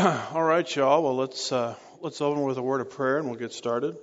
All right, y'all. Well, let's open with a word of prayer, and we'll get started.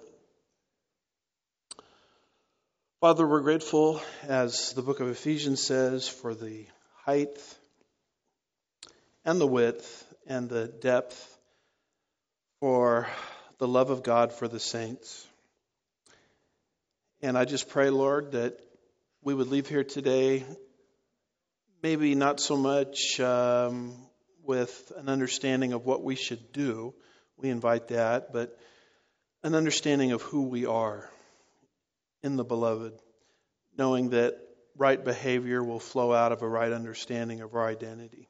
Father, we're grateful, as the book of Ephesians says, for the height and the width and the depth, for the love of God for the saints. And I just pray, Lord, that we would leave here today, maybe not so much with an understanding of what we should do. We invite that, but an understanding of who we are in the Beloved, knowing that right behavior will flow out of a right understanding of our identity.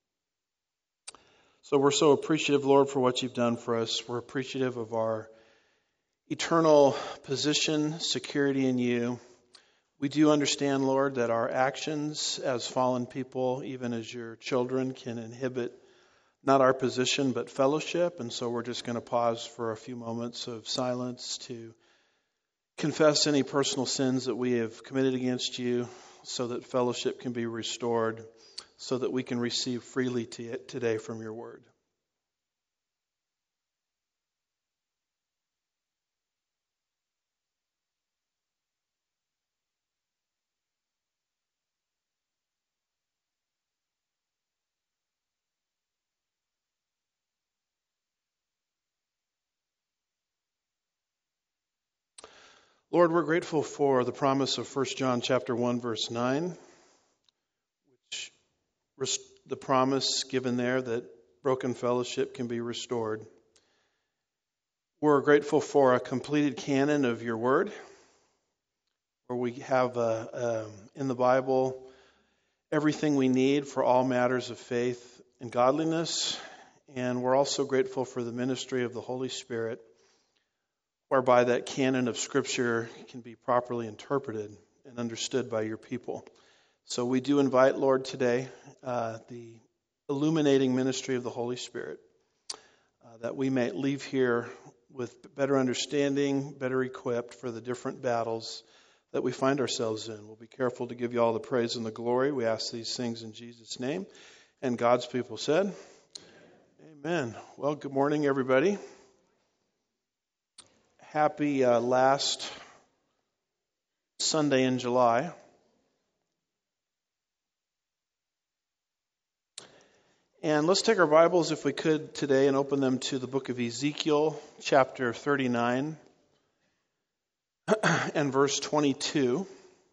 So we're so appreciative, Lord, for what you've done for us. We're appreciative of our eternal position, security in you. We do understand, Lord, that our actions as fallen people, even as your children, can inhibit not our position but fellowship. And so we're just going to pause for a few moments of silence to confess any personal sins that we have committed against you, so that fellowship can be restored, so that we can receive freely today from your word. Lord, we're grateful for the promise of 1 John chapter 1, verse 9, which the promise given there that broken fellowship can be restored. We're grateful for a completed canon of your word, where we have in the Bible everything we need for all matters of faith and godliness. And we're also grateful for the ministry of the Holy Spirit, whereby that canon of Scripture can be properly interpreted and understood by your people. So we do invite, Lord, today the illuminating ministry of the Holy Spirit, that we may leave here with better understanding, better equipped for the different battles that we find ourselves in. We'll be careful to give you all the praise and the glory. We ask these things in Jesus' name. And God's people said, Amen. Well, good morning, everybody. Happy last Sunday in July. And let's take our Bibles, if we could, today and open them to the book of Ezekiel, chapter 39 and verse 22.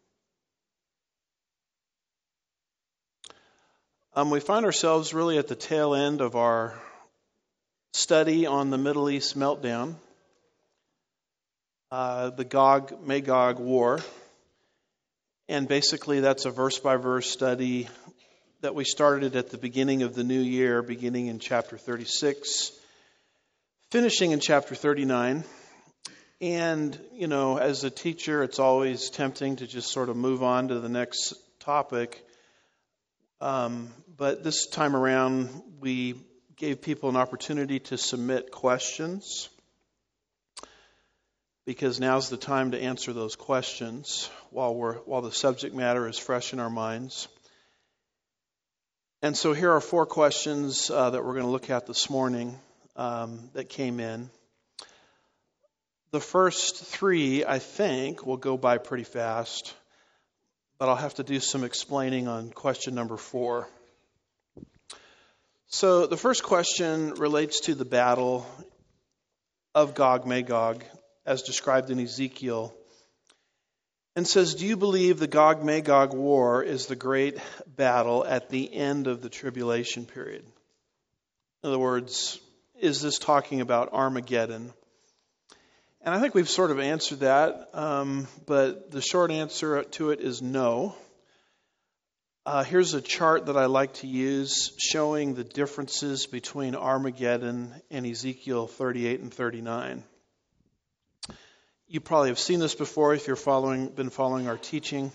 We find ourselves really at the tail end of our study on the Middle East meltdown. The Gog-Magog war. And basically that's a verse-by-verse study that we started at the beginning of the new year, beginning in chapter 36, finishing in chapter 39. And, you know, as a teacher, it's always tempting to just sort of move on to the next topic. But this time around, we gave people an opportunity to submit questions, because now's the time to answer those questions while the subject matter is fresh in our minds. And so here are 4 questions that we're going to look at this morning that came in. The first 3, I think, will go by pretty fast, but I'll have to do some explaining on question number 4. So the first question relates to the battle of Gog-Magog, as described in Ezekiel, and says, do you believe the Gog-Magog war is the great battle at the end of the tribulation period? In other words, is this talking about Armageddon? And I think we've sort of answered that, but the short answer to it is no. Here's a chart that I like to use showing the differences between Armageddon and Ezekiel 38 and 39. You probably have seen this before if you've been following our teaching.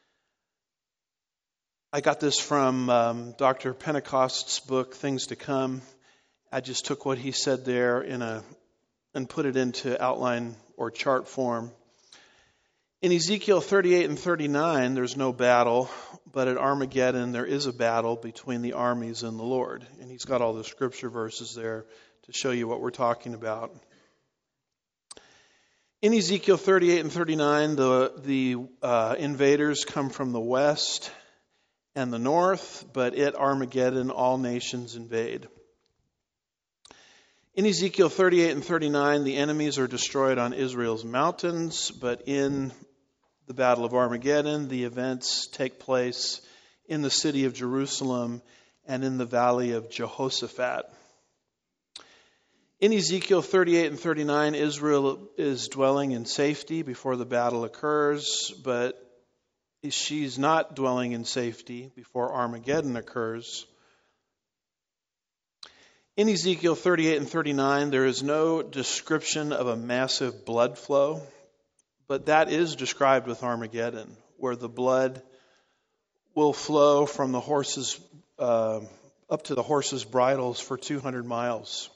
I got this from Dr. Pentecost's book, Things to Come. I just took what he said there and put it into outline or chart form. In Ezekiel 38 and 39, there's no battle, but at Armageddon there is a battle between the armies and the Lord. And he's got all the scripture verses there to show you what we're talking about. In Ezekiel 38 and 39, the invaders come from the west and the north, but at Armageddon all nations invade. In Ezekiel 38 and 39, the enemies are destroyed on Israel's mountains, but in the Battle of Armageddon, the events take place in the city of Jerusalem and in the valley of Jehoshaphat. In Ezekiel 38 and 39, Israel is dwelling in safety before the battle occurs, but she's not dwelling in safety before Armageddon occurs. In Ezekiel 38 and 39, there is no description of a massive blood flow, but that is described with Armageddon, where the blood will flow from the horses up to the horses' bridles for 200 miles.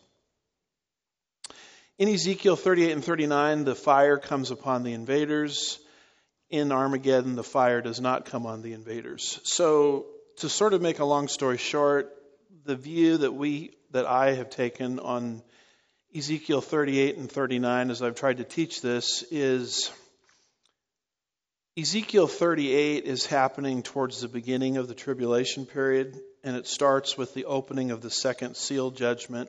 In Ezekiel 38 and 39, the fire comes upon the invaders. In Armageddon, the fire does not come on the invaders. So, to sort of make a long story short, the view that I have taken on Ezekiel 38 and 39 as I've tried to teach this is Ezekiel 38 is happening towards the beginning of the tribulation period, and it starts with the opening of the second seal judgment.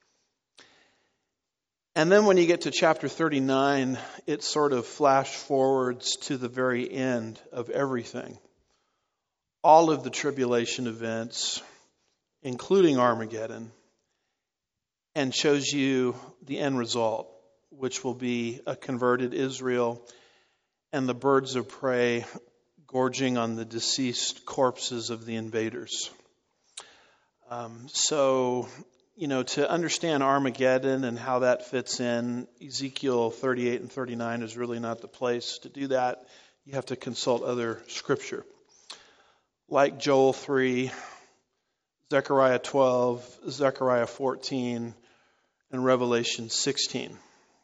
And then when you get to chapter 39, it sort of flash forwards to the very end of everything. All of the tribulation events, including Armageddon, and shows you the end result, which will be a converted Israel and the birds of prey gorging on the deceased corpses of the invaders. To understand Armageddon and how that fits in, Ezekiel 38 and 39 is really not the place to do that. You have to consult other scripture, like Joel 3, Zechariah 12, Zechariah 14, and Revelation 16.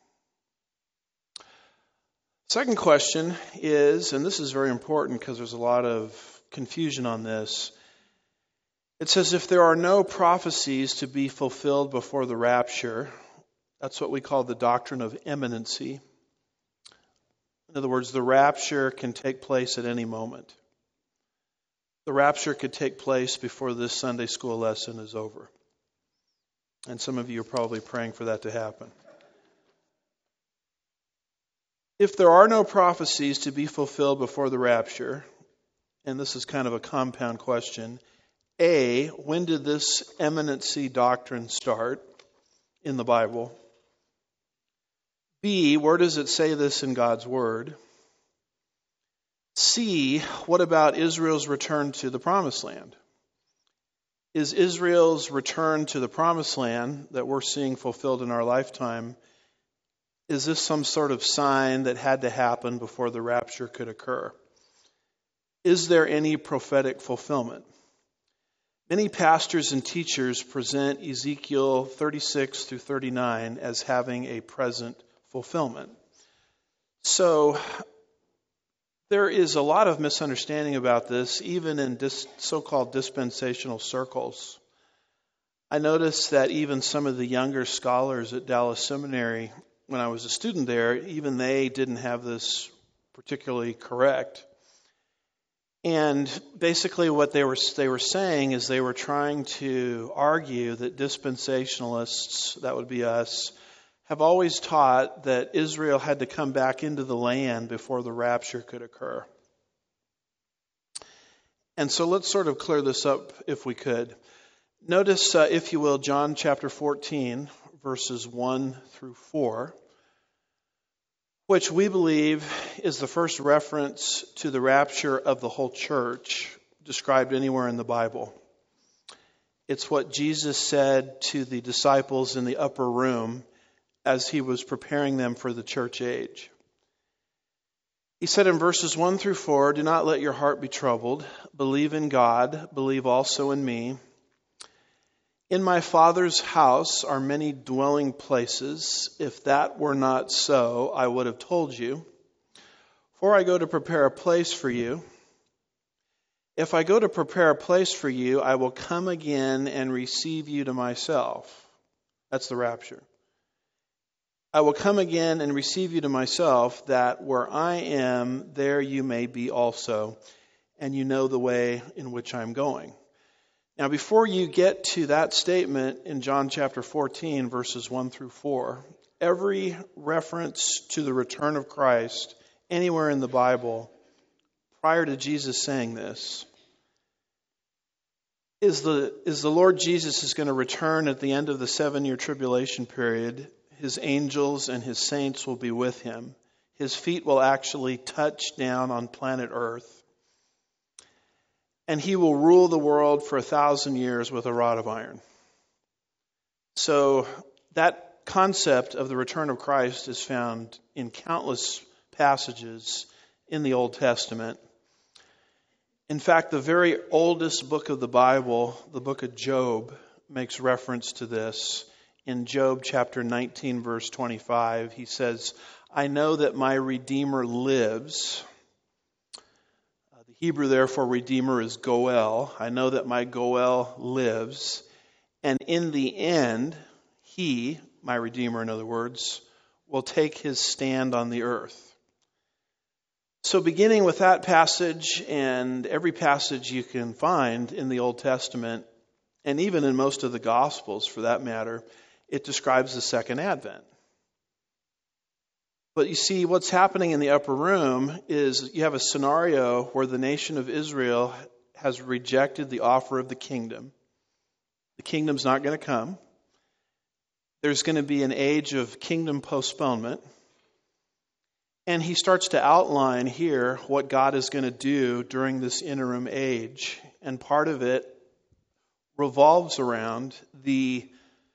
Second question is, and this is very important because there's a lot of confusion on this. It says if there are no prophecies to be fulfilled before the rapture, that's what we call the doctrine of imminency. In other words, the rapture can take place at any moment. The rapture could take place before this Sunday school lesson is over. And some of you are probably praying for that to happen. If there are no prophecies to be fulfilled before the rapture, and this is kind of a compound question, A, when did this imminency doctrine start in the Bible? B, where does it say this in God's Word? C, what about Israel's return to the Promised Land? Is Israel's return to the Promised Land that we're seeing fulfilled in our lifetime, is this some sort of sign that had to happen before the rapture could occur? Is there any prophetic fulfillment? Many pastors and teachers present Ezekiel 36 through 39 as having a present fulfillment. So there is a lot of misunderstanding about this, even in so-called dispensational circles. I noticed that even some of the younger scholars at Dallas Seminary, when I was a student there, even they didn't have this particularly correct. And basically what they were saying is they were trying to argue that dispensationalists, that would be us, have always taught that Israel had to come back into the land before the rapture could occur. And so let's sort of clear this up if we could. Notice, if you will, John chapter 14, verses 1 through 4. Which we believe is the first reference to the rapture of the whole church described anywhere in the Bible. It's what Jesus said to the disciples in the upper room as he was preparing them for the church age. He said in verses 1 through 4, "Do not let your heart be troubled. Believe in God. Believe also in me. In my Father's house are many dwelling places. If that were not so, I would have told you. For I go to prepare a place for you. If I go to prepare a place for you, I will come again and receive you to myself. That's the rapture. I will come again and receive you to myself, that where I am, there you may be also, and you know the way in which I'm going. Now, before you get to that statement in John chapter 14, verses 1 through 4, every reference to the return of Christ anywhere in the Bible prior to Jesus saying this is the Lord Jesus is going to return at the end of the 7-year tribulation period. His angels and his saints will be with him. His feet will actually touch down on planet Earth. And he will rule the world for 1,000 years with a rod of iron. So that concept of the return of Christ is found in countless passages in the Old Testament. In fact, the very oldest book of the Bible, the book of Job, makes reference to this. In Job chapter 19, verse 25, he says, I know that my Redeemer lives. The Hebrew there for Redeemer is Goel. I know that my Goel lives. And in the end, he, my Redeemer in other words, will take his stand on the earth. So beginning with that passage and every passage you can find in the Old Testament, and even in most of the Gospels for that matter, it describes the second advent. But you see, what's happening in the upper room is you have a scenario where the nation of Israel has rejected the offer of the kingdom. The kingdom's not going to come. There's going to be an age of kingdom postponement. And he starts to outline here what God is going to do during this interim age. And part of it revolves around the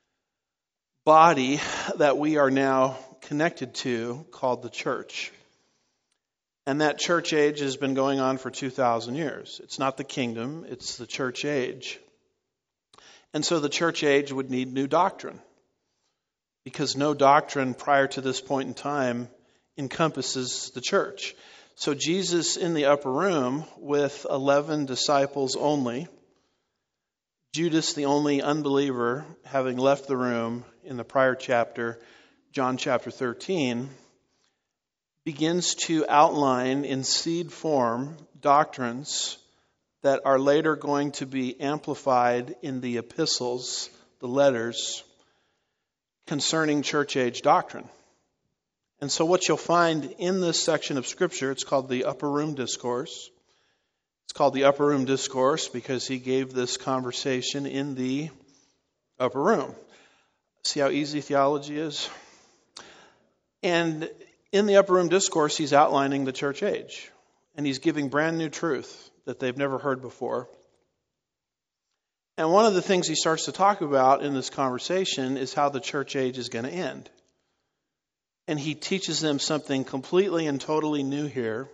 body that we are now connected to called the church. And that church age has been going on for 2,000 years. It's not the kingdom, it's the church age. And so the church age would need new doctrine. Because no doctrine prior to this point in time encompasses the church. So Jesus in the upper room with 11 disciples only, Judas the only unbeliever having left the room in the prior chapter, John chapter 13, begins to outline in seed form doctrines that are later going to be amplified in the epistles, the letters, concerning church age doctrine. And so what you'll find in this section of Scripture, it's called the Upper Room Discourse. It's called the Upper Room Discourse because he gave this conversation in the upper room. See how easy theology is? And in the Upper Room Discourse, he's outlining the church age. And he's giving brand new truth that they've never heard before. And one of the things he starts to talk about in this conversation is how the church age is going to end. And he teaches them something completely and totally new here.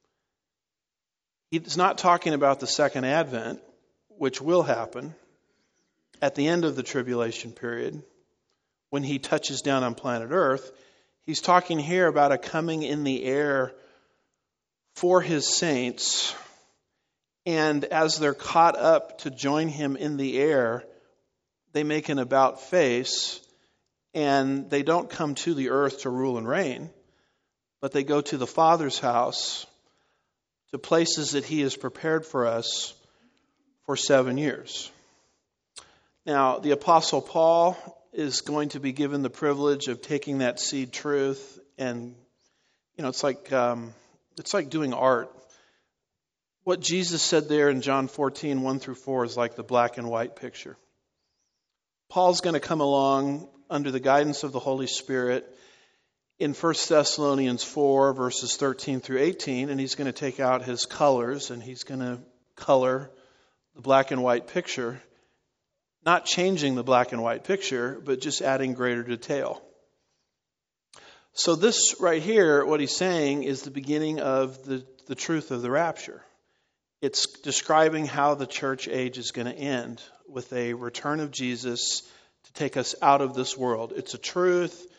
He's not talking about the second advent, which will happen at the end of the tribulation period when he touches down on planet Earth. He's talking here about a coming in the air for his saints. And as they're caught up to join him in the air, they make an about face. And they don't come to the earth to rule and reign, but they go to the Father's house, to places that he has prepared for us for 7 years. Now, the Apostle Paul is going to be given the privilege of taking that seed truth, and it's like doing art. What Jesus said there in John 14, 1 through 4 is like the black and white picture. Paul's going to come along under the guidance of the Holy Spirit in 1 Thessalonians 4, verses 13 through 18, and he's going to take out his colors and he's going to color the black and white picture, not changing the black and white picture, but just adding greater detail. So this right here, what he's saying is the beginning of the truth of the rapture. It's describing how the church age is going to end with a return of Jesus to take us out of this world. It's a truth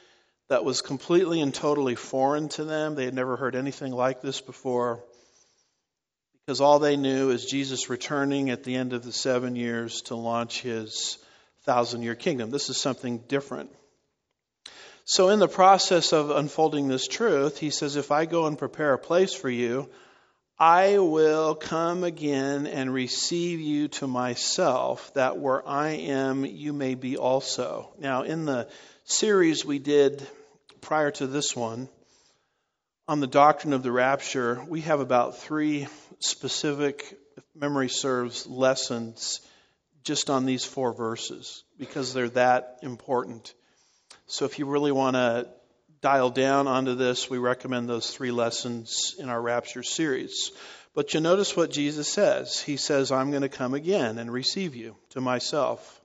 that was completely and totally foreign to them. They had never heard anything like this before, because all they knew is Jesus returning at the end of the 7 years to launch his 1,000-year kingdom. This is something different. So in the process of unfolding this truth, he says, if I go and prepare a place for you, I will come again and receive you to myself, that where I am, you may be also. Now, in the series we did prior to this one, on the doctrine of the rapture, we have about 3 specific, if memory serves, lessons just on these 4 verses, because they're that important. So if you really want to dial down onto this, we recommend those 3 lessons in our rapture series. But you notice what Jesus says. He says, I'm going to come again and receive you to myself.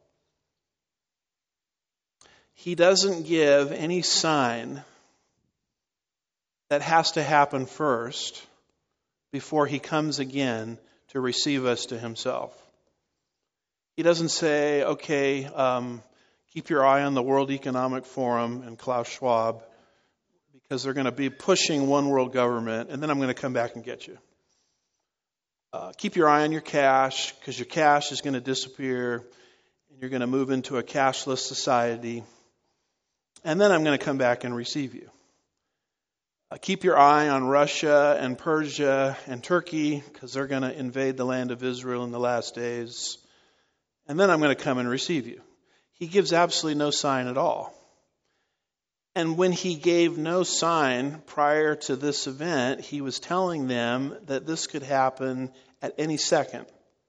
He doesn't give any sign that has to happen first before he comes again to receive us to himself. He doesn't say, okay, keep your eye on the World Economic Forum and Klaus Schwab, because they're going to be pushing one world government, and then I'm going to come back and get you. Keep your eye on your cash, because your cash is going to disappear, and you're going to move into a cashless society, and then I'm going to come back and receive you. Keep your eye on Russia and Persia and Turkey, because they're going to invade the land of Israel in the last days, and then I'm going to come and receive you. He gives absolutely no sign at all. And when he gave no sign prior to this event, he was telling them that this could happen at any second.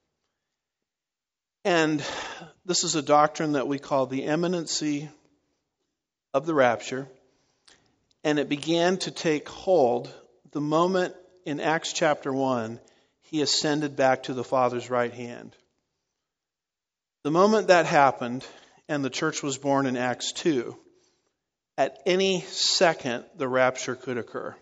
And this is a doctrine that we call the imminency of the rapture. And it began to take hold the moment in Acts chapter 1, he ascended back to the Father's right hand. The moment that happened, and the church was born in Acts 2, at any second the rapture could occur.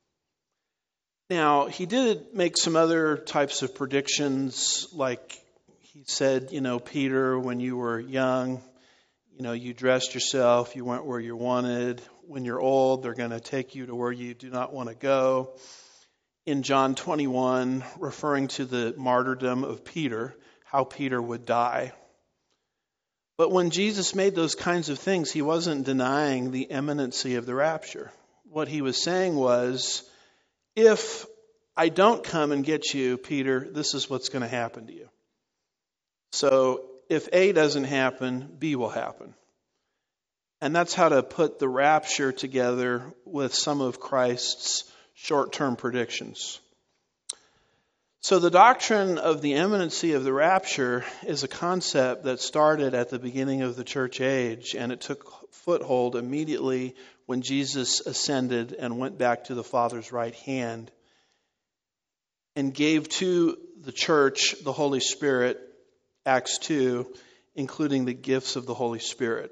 Now, he did make some other types of predictions, like he said, Peter, when you were young, you dressed yourself, you went where you wanted. When you're old, they're going to take you to where you do not want to go. In John 21, referring to the martyrdom of Peter, how Peter would die. But when Jesus made those kinds of things, he wasn't denying the imminency of the rapture. What he was saying was, if I don't come and get you, Peter, this is what's going to happen to you. So if A doesn't happen, B will happen. And that's how to put the rapture together with some of Christ's short-term predictions. So the doctrine of the imminency of the rapture is a concept that started at the beginning of the church age, and it took foothold immediately when Jesus ascended and went back to the Father's right hand and gave to the church the Holy Spirit, Acts 2, including the gifts of the Holy Spirit.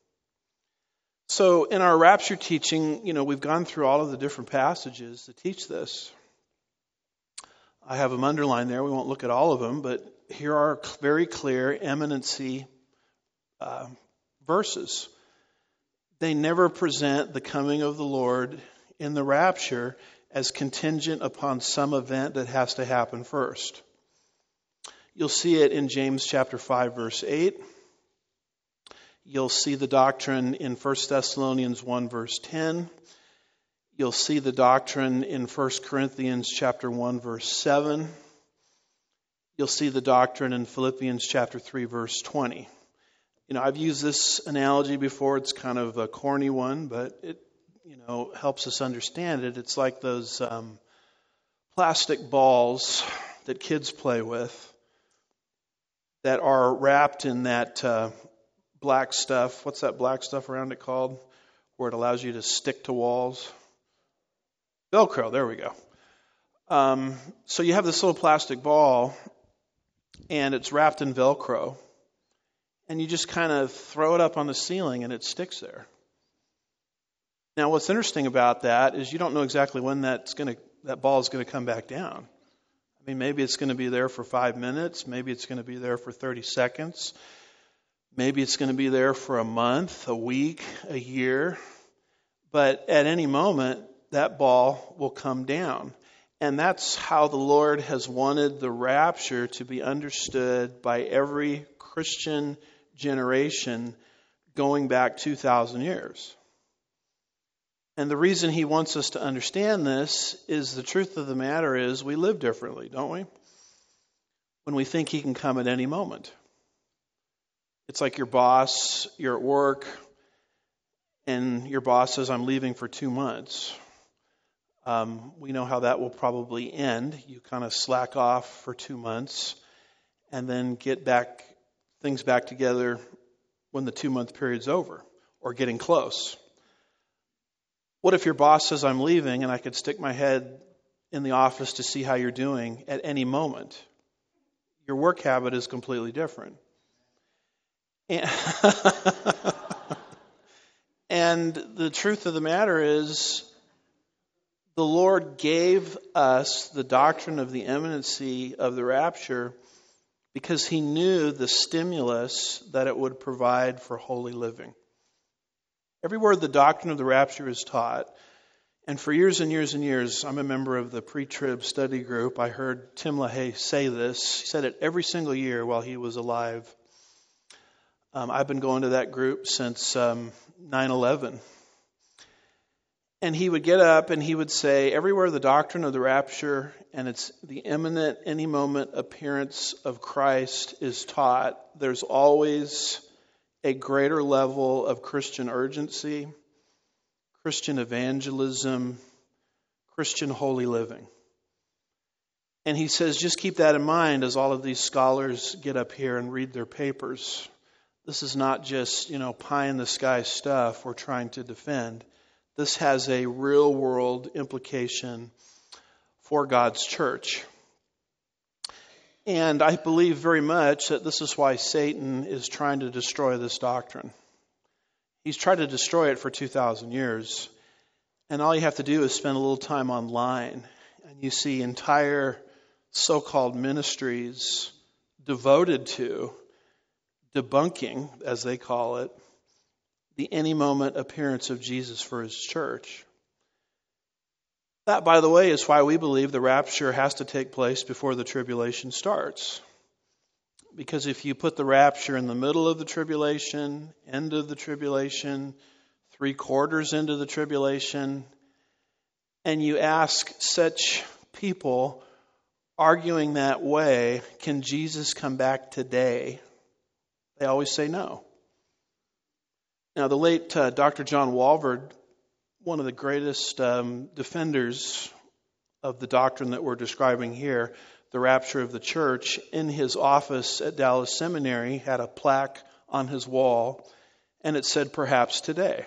So in our rapture teaching, we've gone through all of the different passages that teach this. I have them underlined there. We won't look at all of them, but here are very clear imminency verses. They never present the coming of the Lord in the rapture as contingent upon some event that has to happen first. You'll see it in James chapter 5, verse 8. You'll see the doctrine in 1 Thessalonians 1, verse 10. You'll see the doctrine in 1 Corinthians chapter 1, verse 7. You'll see the doctrine in Philippians chapter 3, verse 20. I've used this analogy before. It's kind of a corny one, but it, helps us understand it. It's like those plastic balls that kids play with that are wrapped in that black stuff. What's that black stuff around it called? Where it allows you to stick to walls. Velcro, there we go. So you have this little plastic ball, and it's wrapped in Velcro, and you just kind of throw it up on the ceiling, and it sticks there. Now, what's interesting about that is you don't know exactly when that ball is going to come back down. I mean, maybe it's going to be there for 5 minutes. Maybe it's going to be there for 30 seconds. Maybe it's going to be there for a month, a week, a year. But at any moment, that ball will come down. And that's how the Lord has wanted the rapture to be understood by every Christian generation going back 2,000 years. And the reason he wants us to understand this is the truth of the matter is we live differently, don't we? When we think he can come at any moment. It's like your boss, you're at work, and your boss says, I'm leaving for 2 months. We know how that will probably end. You kind of slack off for 2 months and then get things back together when the 2-month period's over or getting close. What if your boss says, I'm leaving, and I could stick my head in the office to see how you're doing at any moment? Your work habit is completely different. And the truth of the matter is, the Lord gave us the doctrine of the imminency of the rapture because he knew the stimulus that it would provide for holy living. Everywhere the doctrine of the rapture is taught, and for years and years and years, I'm a member of the pre-trib study group. I heard Tim LaHaye say this. He said it every single year while he was alive. I've been going to that group since 9/11. And he would get up and he would say, everywhere the doctrine of the rapture and it's the imminent, any moment appearance of Christ is taught, there's always a greater level of Christian urgency, Christian evangelism, Christian holy living. And he says, just keep that in mind as all of these scholars get up here and read their papers. This is not just, pie in the sky stuff we're trying to defend. This has a real world implication for God's church. And I believe very much that this is why Satan is trying to destroy this doctrine. He's tried to destroy it for 2,000 years. And all you have to do is spend a little time online. And you see entire so-called ministries devoted to debunking, as they call it, the any moment appearance of Jesus for his church. That, by the way, is why we believe the rapture has to take place before the tribulation starts. Because if you put the rapture in the middle of the tribulation, end of the tribulation, 3/4 into the tribulation, and you ask such people arguing that way, can Jesus come back today? They always say no. Now, the late Dr. John Walvoord, one of the greatest defenders of the doctrine that we're describing here, the rapture of the church, in his office at Dallas Seminary had a plaque on his wall, and it said, perhaps today.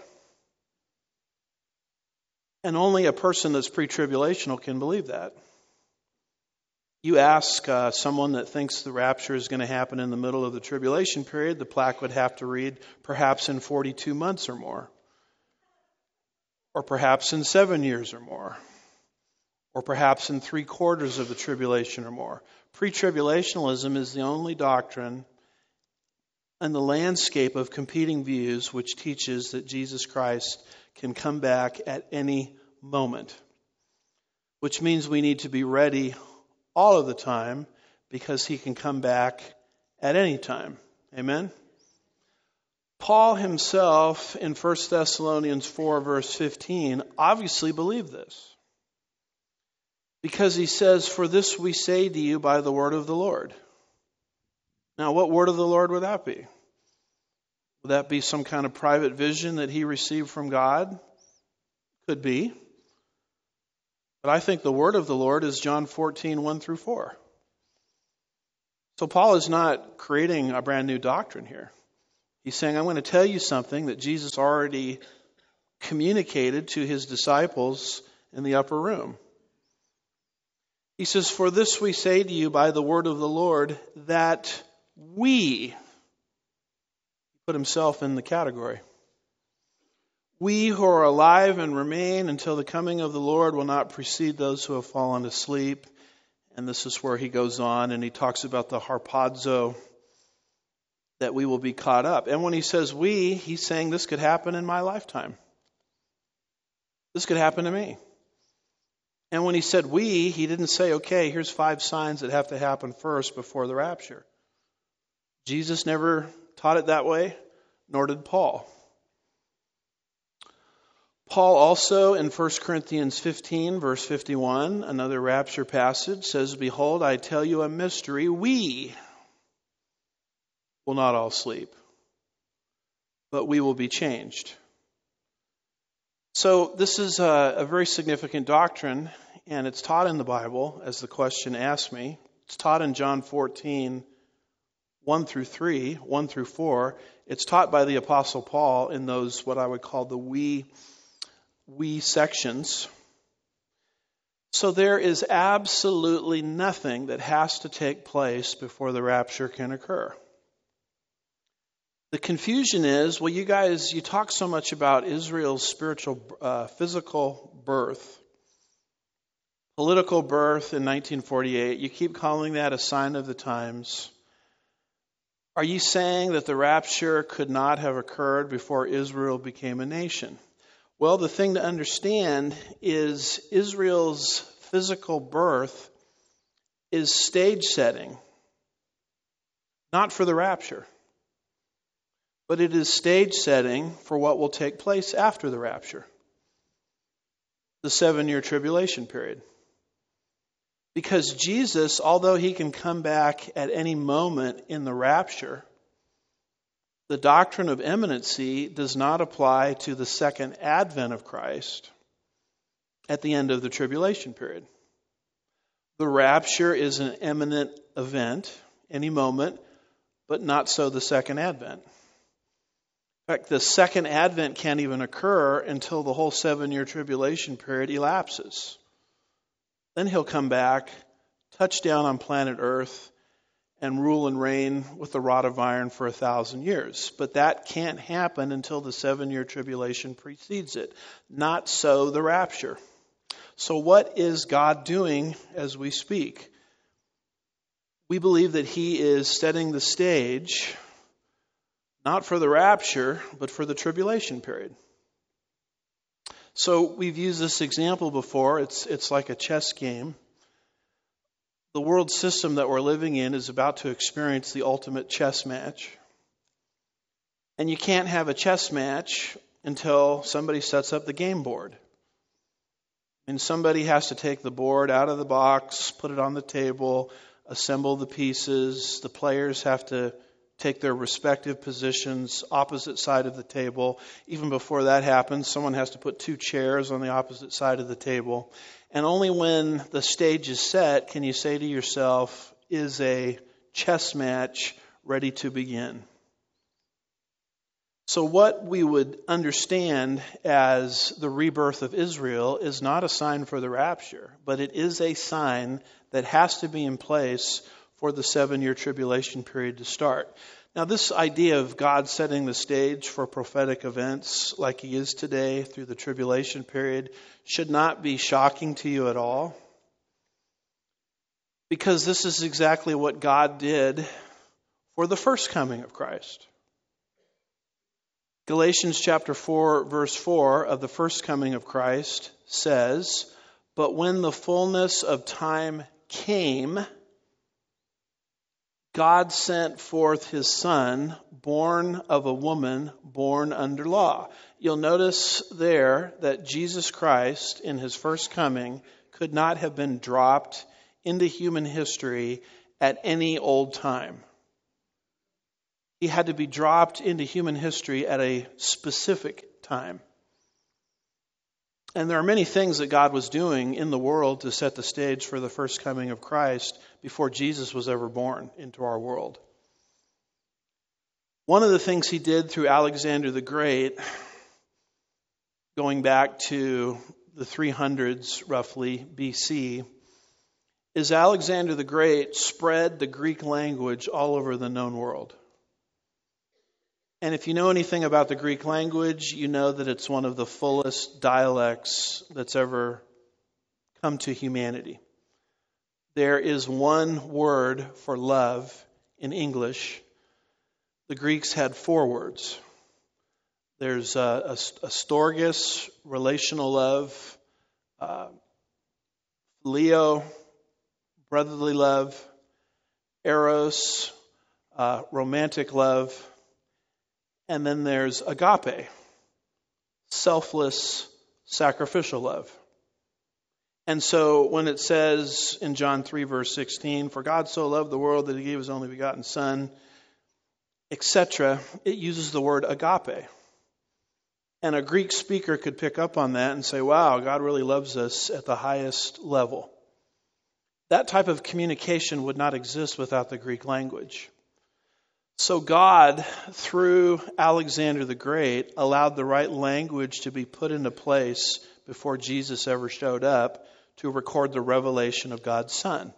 And only a person that's pre-tribulational can believe that. You ask someone that thinks the rapture is going to happen in the middle of the tribulation period, the plaque would have to read, perhaps in 42 months or more. Or perhaps in 7 years or more. Or perhaps in 3/4 of the tribulation or more. Pre-tribulationalism is the only doctrine in the landscape of competing views which teaches that Jesus Christ can come back at any moment. Which means we need to be ready all of the time because he can come back at any time. Amen? Paul himself in 1 Thessalonians 4 verse 15 obviously believed this. Because he says, for this we say to you by the word of the Lord. Now, what word of the Lord would that be? Would that be some kind of private vision that he received from God? Could be. But I think the word of the Lord is John 14, 1-4. So Paul is not creating a brand new doctrine here. He's saying, I'm going to tell you something that Jesus already communicated to his disciples in the upper room. He says, for this we say to you by the word of the Lord, that we, put himself in the category, we who are alive and remain until the coming of the Lord will not precede those who have fallen asleep. And this is where he goes on and he talks about the harpazo, that we will be caught up. And when he says we, he's saying this could happen in my lifetime. This could happen to me. And when he said we, he didn't say, okay, here's 5 signs that have to happen first before the rapture. Jesus never taught it that way, nor did Paul. Paul also in 1 Corinthians 15, verse 51, another rapture passage, says, behold, I tell you a mystery. We will not all sleep, but we will be changed. So this is a very significant doctrine, and it's taught in the Bible, as the question asked me. It's taught in John 14, 1 through 3, 1 through 4. It's taught by the Apostle Paul in those, what I would call the we sections. So there is absolutely nothing that has to take place before the rapture can occur. The confusion is, well, you guys, you talk so much about Israel's spiritual, physical birth, political birth in 1948. You keep calling that a sign of the times. Are you saying that the rapture could not have occurred before Israel became a nation? Well, the thing to understand is Israel's physical birth is stage setting, not for the rapture, but it is stage setting for what will take place after the rapture, the 7-year tribulation period. Because Jesus, although he can come back at any moment in the rapture, the doctrine of imminency does not apply to the second advent of Christ at the end of the tribulation period. The rapture is an imminent event, any moment, but not so the second advent. In fact, the second advent can't even occur until the whole 7-year tribulation period elapses. Then he'll come back, touch down on planet Earth, and rule and reign with the rod of iron for 1,000 years. But that can't happen until the 7-year tribulation precedes it. Not so the rapture. So what is God doing as we speak? We believe that he is setting the stage, not for the rapture, but for the tribulation period. So we've used this example before. It's like a chess game. The world system that we're living in is about to experience the ultimate chess match. And you can't have a chess match until somebody sets up the game board. And somebody has to take the board out of the box, put it on the table, assemble the pieces. The players have to take their respective positions opposite side of the table. Even before that happens, someone has to put 2 chairs on the opposite side of the table. And only when the stage is set can you say to yourself, is a chess match ready to begin? So what we would understand as the rebirth of Israel is not a sign for the rapture, but it is a sign that has to be in place for the 7-year tribulation period to start. Now, this idea of God setting the stage for prophetic events like he is today through the tribulation period should not be shocking to you at all, because this is exactly what God did for the first coming of Christ. Galatians chapter 4, verse 4 of the first coming of Christ says, "But when the fullness of time came, God sent forth his Son, born of a woman, born under law." You'll notice there that Jesus Christ, in his first coming, could not have been dropped into human history at any old time. He had to be dropped into human history at a specific time. And there are many things that God was doing in the world to set the stage for the first coming of Christ before Jesus was ever born into our world. One of the things he did through Alexander the Great, going back to the 300s roughly BC, is Alexander the Great spread the Greek language all over the known world. And if you know anything about the Greek language, you know that it's one of the fullest dialects that's ever come to humanity. There is one word for love in English. The Greeks had 4 words. There's a storgis, relational love, Leo, brotherly love, eros, romantic love, and then there's agape, selfless, sacrificial love. And so when it says in John 3, verse 16, "For God so loved the world that he gave his only begotten Son," etc., it uses the word agape. And a Greek speaker could pick up on that and say, wow, God really loves us at the highest level. That type of communication would not exist without the Greek language. So God, through Alexander the Great, allowed the right language to be put into place before Jesus ever showed up to record the revelation of God's Son.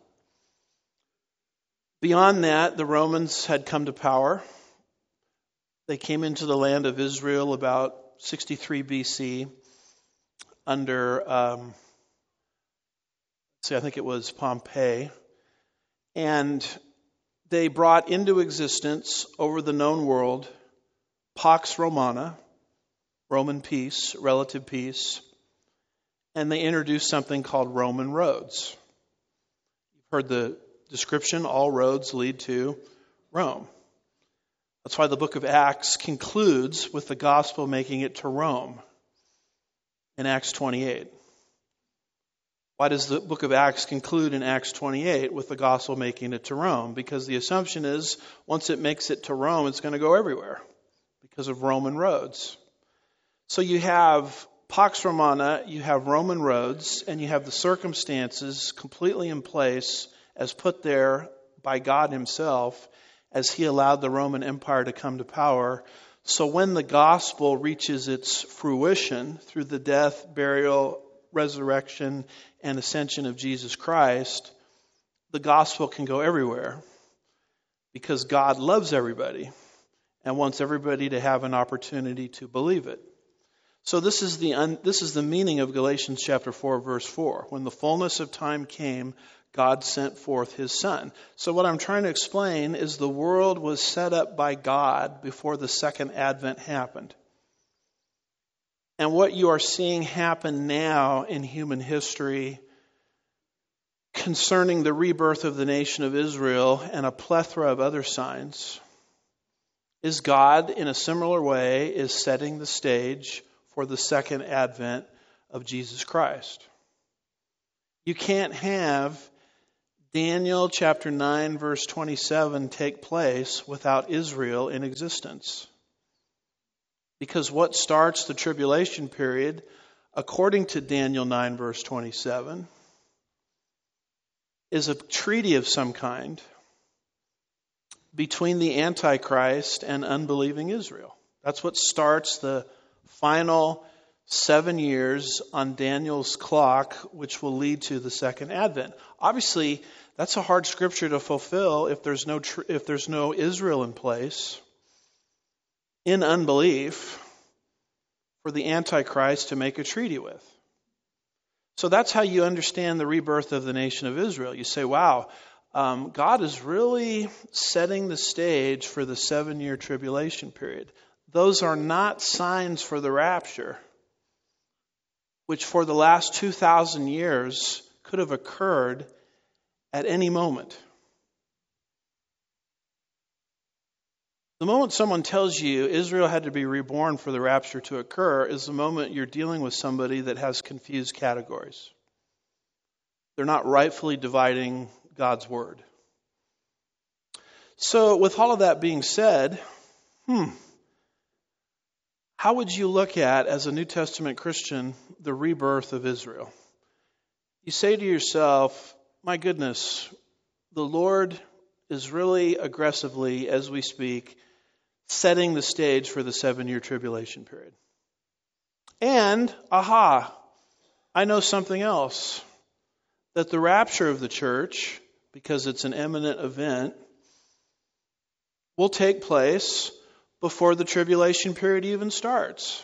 Beyond that, the Romans had come to power. They came into the land of Israel about 63 BC under, I think it was Pompey. And they brought into existence over the known world Pax Romana, Roman peace, relative peace. And they introduced something called Roman roads. You've heard the description, all roads lead to Rome. That's why the book of Acts concludes with the gospel making it to Rome in Acts 28. Why does the book of Acts conclude in Acts 28 with the gospel making it to Rome? Because the assumption is once it makes it to Rome, it's going to go everywhere because of Roman roads. So you have Pax Romana, you have Roman roads, and you have the circumstances completely in place as put there by God himself as he allowed the Roman Empire to come to power. So when the gospel reaches its fruition through the death, burial, resurrection, and ascension of Jesus Christ, the gospel can go everywhere because God loves everybody and wants everybody to have an opportunity to believe it. So this is the meaning of Galatians chapter 4, verse 4. When the fullness of time came, God sent forth his Son. So what I'm trying to explain is the world was set up by God before the second advent happened. And what you are seeing happen now in human history concerning the rebirth of the nation of Israel and a plethora of other signs is God, in a similar way, is setting the stage for the second advent of Jesus Christ. You can't have Daniel chapter 9, verse 27 take place without Israel in existence. Because what starts the tribulation period, according to Daniel 9, verse 27, is a treaty of some kind between the Antichrist and unbelieving Israel. That's what starts the final 7 years on Daniel's clock, which will lead to the second advent. Obviously, that's a hard scripture to fulfill if there's no Israel in place in unbelief for the Antichrist to make a treaty with. So that's how you understand the rebirth of the nation of Israel. You say, wow, God is really setting the stage for the 7-year tribulation period. Those are not signs for the rapture, which for the last 2,000 years could have occurred at any moment. The moment someone tells you Israel had to be reborn for the rapture to occur is the moment you're dealing with somebody that has confused categories. They're not rightfully dividing God's word. So with all of that being said, how would you look at, as a New Testament Christian, the rebirth of Israel? You say to yourself, my goodness, the Lord is really aggressively, as we speak, setting the stage for the 7-year tribulation period. And, I know something else. That the rapture of the church, because it's an imminent event, will take place before the tribulation period even starts.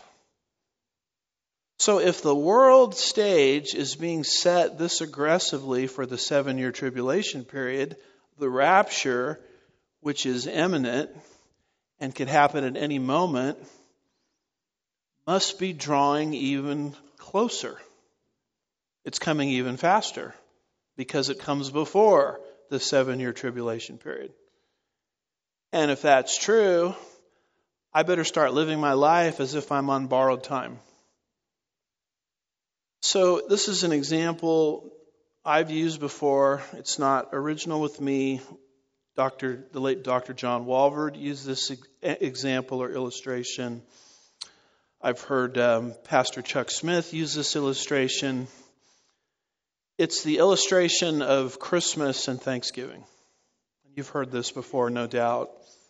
So if the world stage is being set this aggressively for the 7-year tribulation period, the rapture, which is imminent and could happen at any moment, must be drawing even closer. It's coming even faster because it comes before the 7-year tribulation period. And if that's true, I better start living my life as if I'm on borrowed time. So this is an example I've used before. It's not original with me. The late Dr. John Walvoord used this example or illustration. I've heard Pastor Chuck Smith use this illustration. It's the illustration of Christmas and Thanksgiving. You've heard this before, no doubt.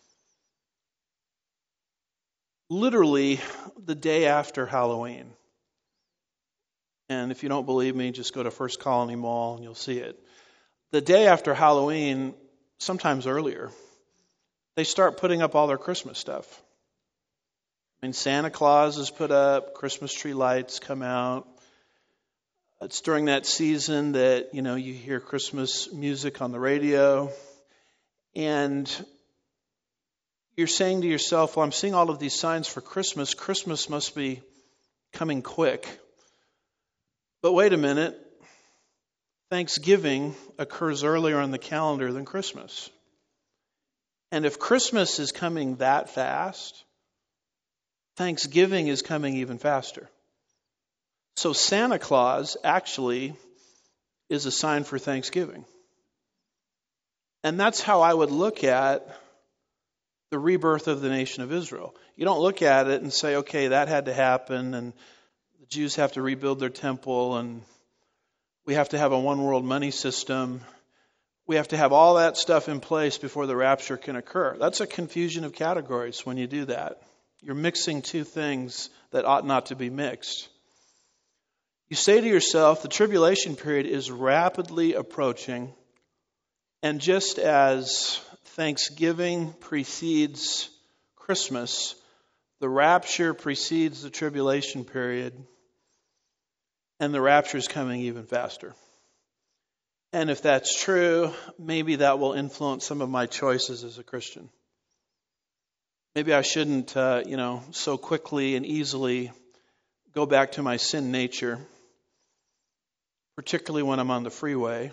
Literally the day after Halloween. And if you don't believe me, just go to First Colony Mall and you'll see it. The day after Halloween, sometimes earlier, they start putting up all their Christmas stuff. I mean, Santa Claus is put up, Christmas tree lights come out. It's during that season that, you hear Christmas music on the radio. And you're saying to yourself, well, I'm seeing all of these signs for Christmas. Christmas must be coming quick. But wait a minute. Thanksgiving occurs earlier on the calendar than Christmas. And if Christmas is coming that fast, Thanksgiving is coming even faster. So Santa Claus actually is a sign for Thanksgiving. And that's how I would look at the rebirth of the nation of Israel. You don't look at it and say, okay, that had to happen, and the Jews have to rebuild their temple, and we have to have a one-world money system. We have to have all that stuff in place before the rapture can occur. That's a confusion of categories when you do that. You're mixing two things that ought not to be mixed. You say to yourself, the tribulation period is rapidly approaching, and just as Thanksgiving precedes Christmas, the rapture precedes the tribulation period, and the rapture is coming even faster. And if that's true, maybe that will influence some of my choices as a Christian. Maybe I shouldn't, so quickly and easily go back to my sin nature, particularly when I'm on the freeway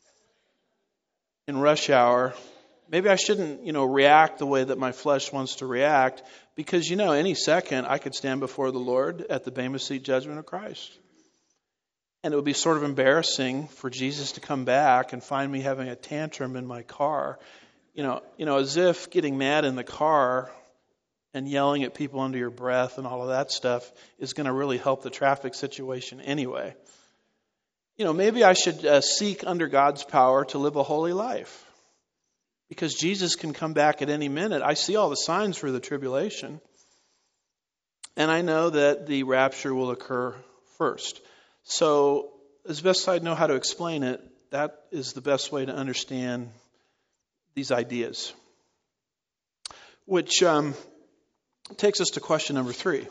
in rush hour. Maybe I shouldn't, react the way that my flesh wants to react, because, any second I could stand before the Lord at the Bema Seat judgment of Christ. And it would be sort of embarrassing for Jesus to come back and find me having a tantrum in my car, as if getting mad in the car and yelling at people under your breath and all of that stuff is going to really help the traffic situation anyway. Maybe I should seek under God's power to live a holy life, because Jesus can come back at any minute. I see all the signs for the tribulation, and I know that the rapture will occur first. So, as best I know how to explain it, that is the best way to understand these ideas. Which takes us to question number 3.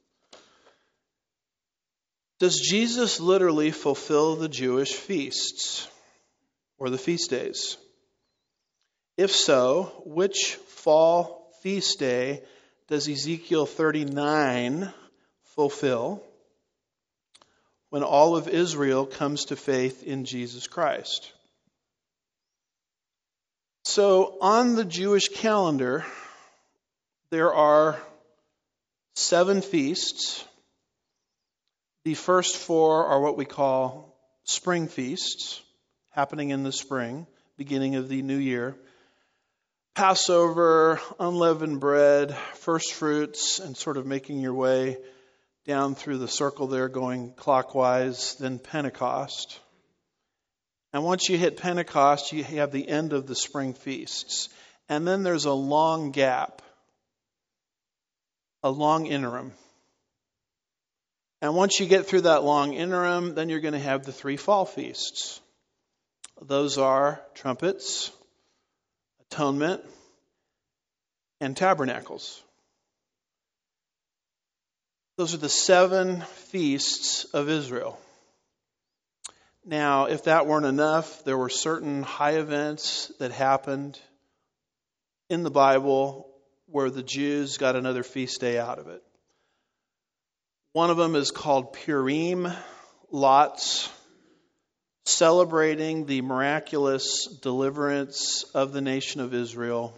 Does Jesus literally fulfill the Jewish feasts or the feast days? If so, which fall feast day does Ezekiel 39 fulfill when all of Israel comes to faith in Jesus Christ? So on the Jewish calendar, there are 7 feasts. The first 4 are what we call spring feasts, happening in the spring, beginning of the new year. Passover, unleavened bread, first fruits, and sort of making your way down through the circle there, going clockwise, then Pentecost. And once you hit Pentecost, you have the end of the spring feasts. And then there's a long gap, a long interim. And once you get through that long interim, then you're going to have the 3 fall feasts. Those are trumpets, atonement, and tabernacles. Those are the 7 feasts of Israel. Now, if that weren't enough, there were certain high events that happened in the Bible where the Jews got another feast day out of it. One of them is called Purim, lots, celebrating the miraculous deliverance of the nation of Israel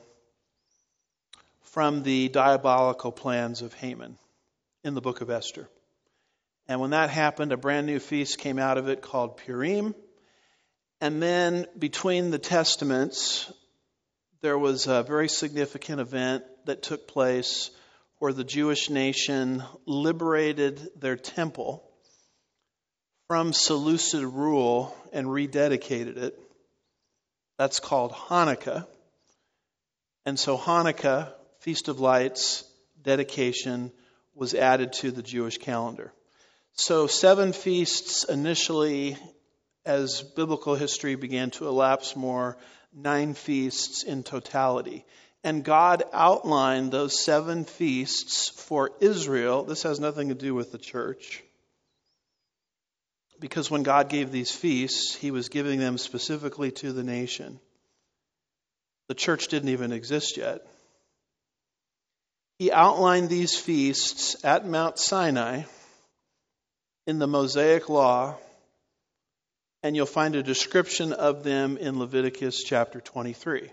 from the diabolical plans of Haman in the book of Esther. And when that happened, a brand new feast came out of it called Purim. And then between the Testaments, there was a very significant event that took place where the Jewish nation liberated their temple from Seleucid rule and rededicated it. That's called Hanukkah. And so Hanukkah, Feast of Lights, dedication, was added to the Jewish calendar. So 7 feasts initially, as biblical history began to elapse more, 9 feasts in totality. And God outlined those 7 feasts for Israel. This has nothing to do with the church. Because when God gave these feasts, he was giving them specifically to the nation. The church didn't even exist yet. He outlined these feasts at Mount Sinai in the Mosaic Law, and you'll find a description of them in Leviticus chapter 23.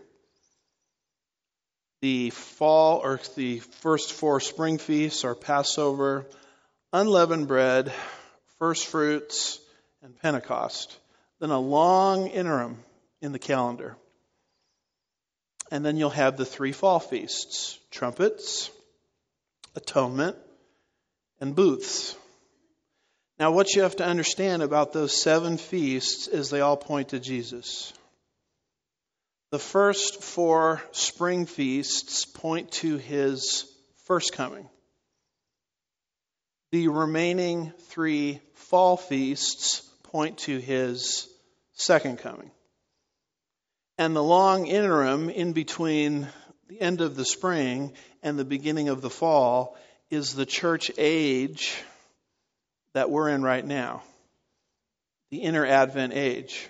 The fall, or the first 4 spring feasts are Passover, unleavened bread, first fruits, and Pentecost. Then a long interim in the calendar. And then you'll have the 3 fall feasts, trumpets, atonement, and booths. Now, what you have to understand about those 7 feasts is they all point to Jesus. The first 4 spring feasts point to his first coming. The remaining 3 fall feasts point to his second coming. And the long interim in between the end of the spring and the beginning of the fall is the church age that we're in right now, the inner Advent age.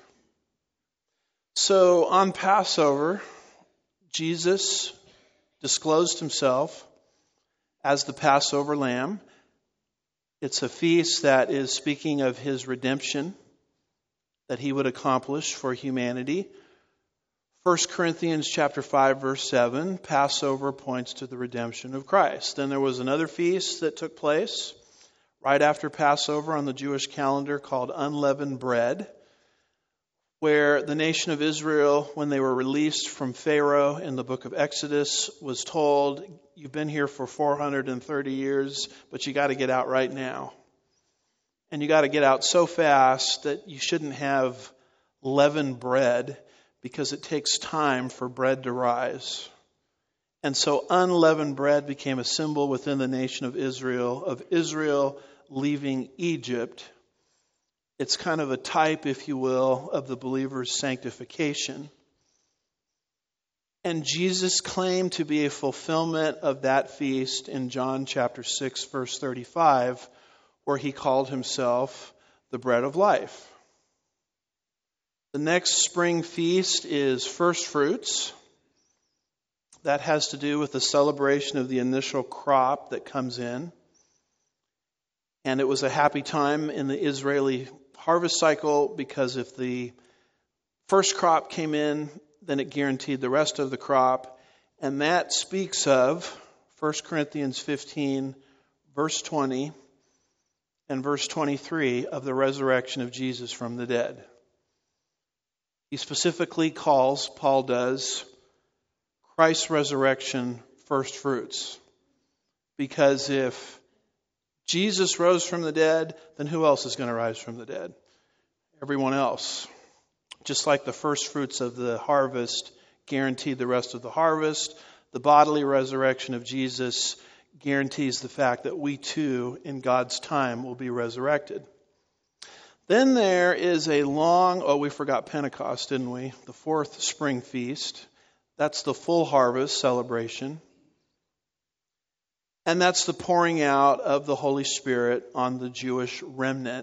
So on Passover, Jesus disclosed himself as the Passover lamb. It's a feast that is speaking of his redemption that he would accomplish for humanity. 1 Corinthians chapter 5, verse 7, Passover points to the redemption of Christ. Then there was another feast that took place right after Passover on the Jewish calendar called unleavened bread, where the nation of Israel, when they were released from Pharaoh in the book of Exodus, was told, you've been here for 430 years, but you got to get out right now. And you got to get out so fast that you shouldn't have leavened bread because it takes time for bread to rise. And so unleavened bread became a symbol within the nation of Israel leaving Egypt. It's kind of a type, if you will, of the believer's sanctification. And Jesus claimed to be a fulfillment of that feast in John chapter 6, verse 35, where he called himself the bread of life. The next spring feast is first fruits. That has to do with the celebration of the initial crop that comes in. And it was a happy time in the Israeli harvest cycle because if the first crop came in, then it guaranteed the rest of the crop. And that speaks of 1 Corinthians 15, verse 20 and verse 23 of the resurrection of Jesus from the dead. He specifically calls, Paul does, Christ's resurrection first fruits. Because if Jesus rose from the dead, then who else is going to rise from the dead? Everyone else. Just like the first fruits of the harvest guaranteed the rest of the harvest, the bodily resurrection of Jesus guarantees the fact that we too, in God's time, will be resurrected. Then there is a we forgot Pentecost, didn't we? The 4th spring feast. That's the full harvest celebration. And that's the pouring out of the Holy Spirit on the Jewish remnant.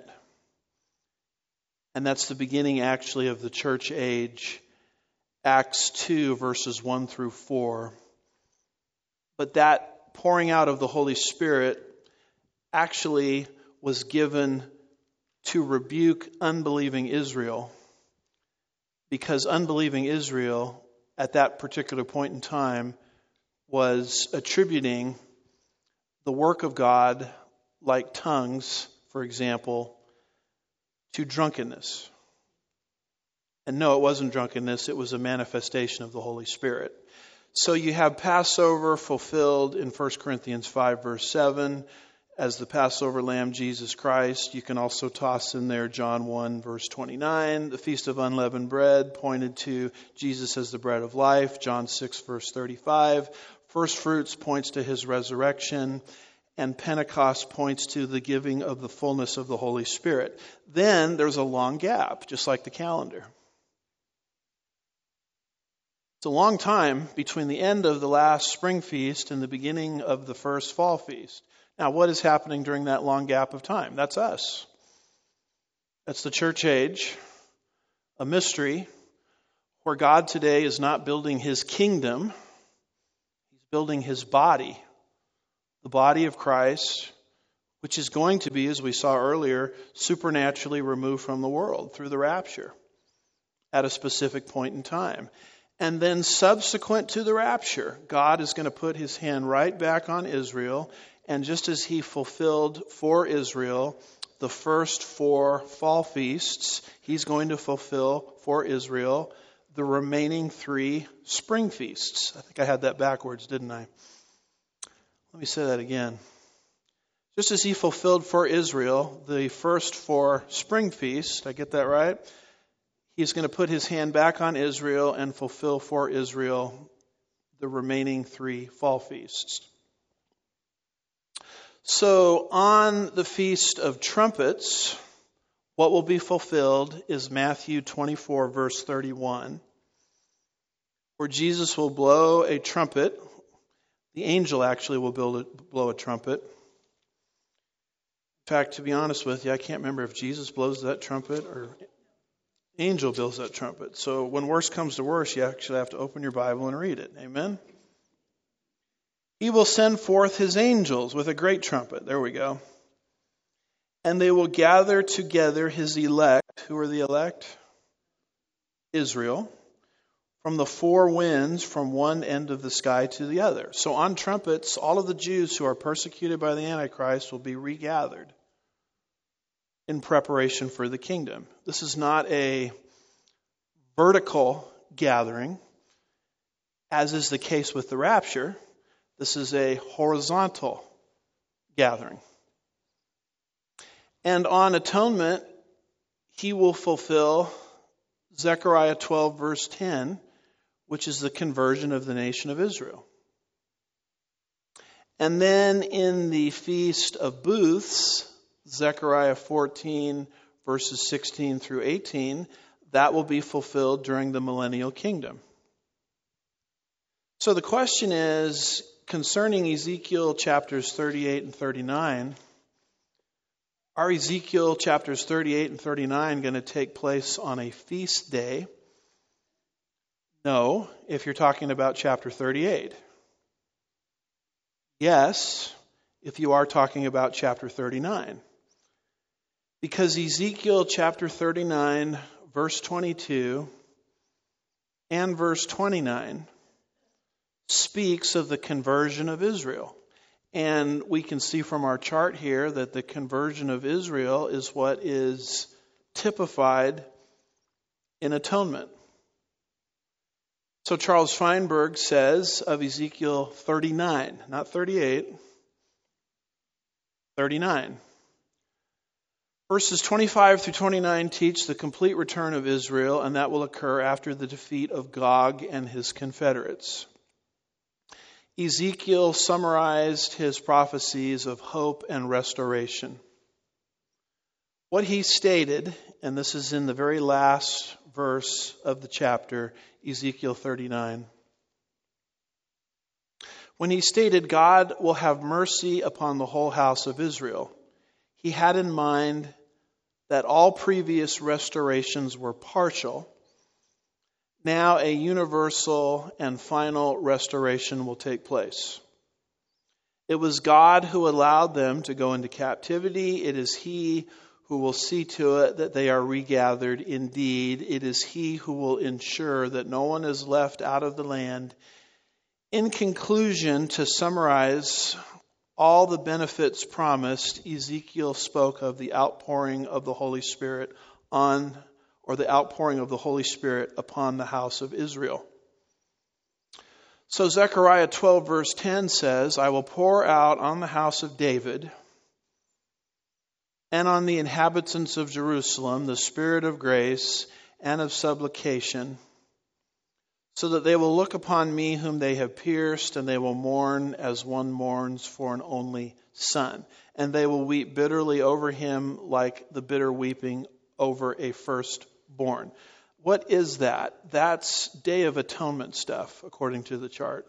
And that's the beginning, actually, of the church age. Acts 2, verses 1 through 4. But that pouring out of the Holy Spirit actually was given to rebuke unbelieving Israel, because unbelieving Israel at that particular point in time was attributing the work of God, like tongues, for example, to drunkenness. And no, it wasn't drunkenness, it was a manifestation of the Holy Spirit. So you have Passover fulfilled in 1 Corinthians 5, verse 7, as the Passover lamb, Jesus Christ. You can also toss in there John 1, verse 29. The Feast of Unleavened Bread pointed to Jesus as the bread of life. John 6, verse 35. First fruits points to his resurrection. And Pentecost points to the giving of the fullness of the Holy Spirit. Then there's a long gap, just like the calendar. It's a long time between the end of the last spring feast and the beginning of the first fall feast. Now, what is happening during that long gap of time? That's us. That's the church age, a mystery where God today is not building his kingdom. He's building his body, the body of Christ, which is going to be, as we saw earlier, supernaturally removed from the world through the rapture at a specific point in time. And then subsequent to the rapture, God is going to put his hand right back on Israel. And just as he fulfilled for Israel the first 4 fall feasts, he's going to fulfill for Israel the remaining 3 spring feasts. I think I had that backwards, didn't I? Let me say that again. Just as he fulfilled for Israel the first 4 spring feasts, did I get that right? He's going to put his hand back on Israel and fulfill for Israel the remaining 3 fall feasts. So on the Feast of Trumpets, what will be fulfilled is Matthew 24, verse 31, where Jesus will blow a trumpet. The angel actually will blow a trumpet. In fact, to be honest with you, I can't remember if Jesus blows that trumpet or angel blows that trumpet. So when worse comes to worse, you actually have to open your Bible and read it. Amen? He will send forth his angels with a great trumpet. There we go. And they will gather together his elect. Who are the elect? Israel. From the 4 winds, from one end of the sky to the other. So on trumpets, all of the Jews who are persecuted by the Antichrist will be regathered in preparation for the kingdom. This is not a vertical gathering, as is the case with the rapture. This is a horizontal gathering. And on atonement, he will fulfill Zechariah 12, verse 10, which is the conversion of the nation of Israel. And then in the Feast of Booths, Zechariah 14, verses 16 through 18, that will be fulfilled during the millennial kingdom. So the question is, concerning Ezekiel chapters 38 and 39, are Ezekiel chapters 38 and 39 going to take place on a feast day? No, if you're talking about chapter 38. Yes, if you are talking about chapter 39. Because Ezekiel chapter 39, verse 22 and verse 29 speaks of the conversion of Israel. And we can see from our chart here that the conversion of Israel is what is typified in atonement. So Charles Feinberg says of Ezekiel 39, not 38, 39. Verses 25 through 29 teach the complete return of Israel, and that will occur after the defeat of Gog and his confederates. Ezekiel summarized his prophecies of hope and restoration. What he stated, and this is in the very last verse of the chapter, Ezekiel 39. When he stated, God will have mercy upon the whole house of Israel, he had in mind that all previous restorations were partial. Now a universal and final restoration will take place. It was God who allowed them to go into captivity. It is He who will see to it that they are regathered indeed. It is He who will ensure that no one is left out of the land. In conclusion, to summarize all the benefits promised, Ezekiel spoke of the outpouring of the Holy Spirit the outpouring of the Holy Spirit upon the house of Israel. So Zechariah 12 verse 10 says, I will pour out on the house of David and on the inhabitants of Jerusalem the spirit of grace and of supplication, so that they will look upon me whom they have pierced, and they will mourn as one mourns for an only son. And they will weep bitterly over him like the bitter weeping over a firstborn. What is that? That's Day of Atonement stuff, according to the chart.